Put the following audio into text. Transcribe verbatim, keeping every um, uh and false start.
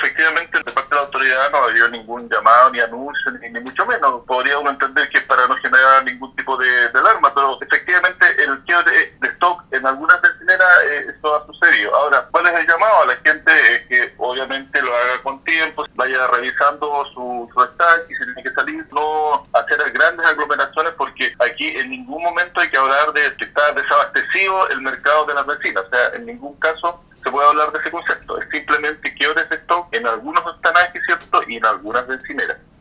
efectivamente, de parte de la autoridad no ha habido ningún llamado, ni anuncio, ni, ni mucho menos. Podría uno entender que es para no generar ningún tipo de, de alarma, pero efectivamente el quiebre de stock en algunas bencineras, eh, esto ha sucedido. Ahora, ¿cuál es el llamado a la gente? Es que obviamente lo haga con tiempo, vaya revisando su, su stock, y si tiene que salir, no hacer grandes aglomeraciones, porque aquí en ningún momento hay que hablar de que está desabastecido el mercado de las bencinas. O sea, en ningún caso se puede hablar de ese concepto. Es simplemente quiebres de stock en algunos estanajes, ¿cierto? Y en algunas bencineras.